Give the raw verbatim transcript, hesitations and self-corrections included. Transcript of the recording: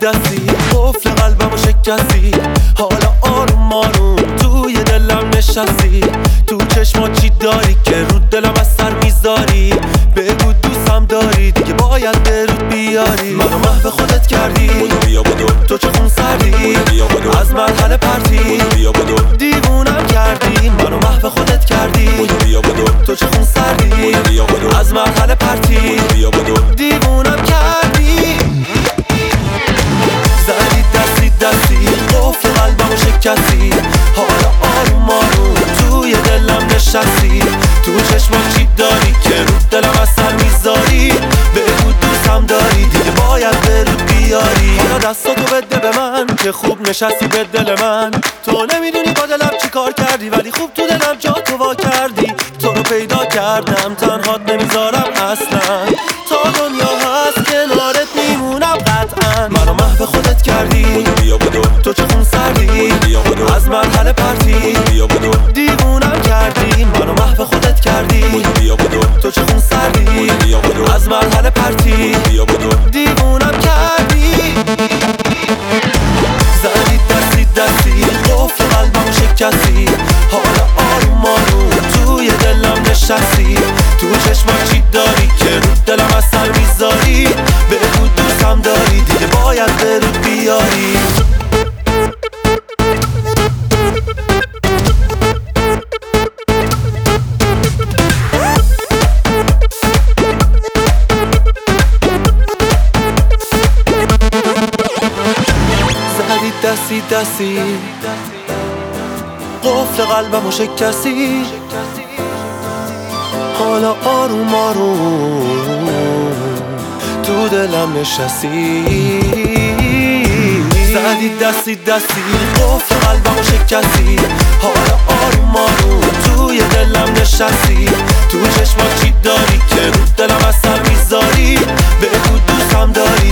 دستی قفل قلبمو شکستی، حالا آروم آروم توی دلم نشستی. تو چشما چی داری که رو دلم از سر میذاری؟ بگو دوستم داری دیگه باید به رود بیاری. منو محو خودت کردی، بودو بیا بودو تو چه خون سردی، بودو بیا بودو از مرحله پرتی، بودو بیا بودو دیوونم کردی. منو محو خودت کردی، بودو بیا بودو تو چه خون سردی، بودو بیا بودو از مرحله پرتی، بودو بیا بودو دیوونم کردی. زدی دستی دستی قفل قلبمو شکستی، حالا آروم آروم توی دلم نشستی. تو چشما چی داری که رو دلم از سر میذاری؟ بگو دوستم داری دیگه باید به رود بیاری. حالا دستاتو بده به من که خوب نشستی به دل من. تو نمیدونی با دلم چی کار کردی، ولی خوب تو دلم جا تو وا کردی. تو رو پیدا کردم تنهات نمیذارم اصلا، تا دنیا هست کنارت میمونم قطعا. منو محو خودت کردی، بودو بیا بودو تو چه خون سردی، بودو بیا بودو از مرحله پرتی، بودو بیا بودو دیوونم کردی. منو محو خودت کردی، بودو بیا بودو تو چه خون سردی، بودو بیا بودو از مرحله پرتی، بودو بیا بودو دیوونم کردی. زدی دستی دستی قفل قلبمو شکستی، حالا آروم آروم توی دلم نشستی. تو چشما چی داری که رو دلم از سر میذاری؟ بگو دوستم داری دیگه باید به رود بیاری. زدی دستی دستی قفل قلبمو شکستی، حالا آروم آروم تو دلم نشستی. زدی دستی دستی قفل قلبمو شکستی، حالا آروم آروم توی دلم نشستی. تو چشما چی داری که رو دلم از سر میذاری؟ بگو دوستم داری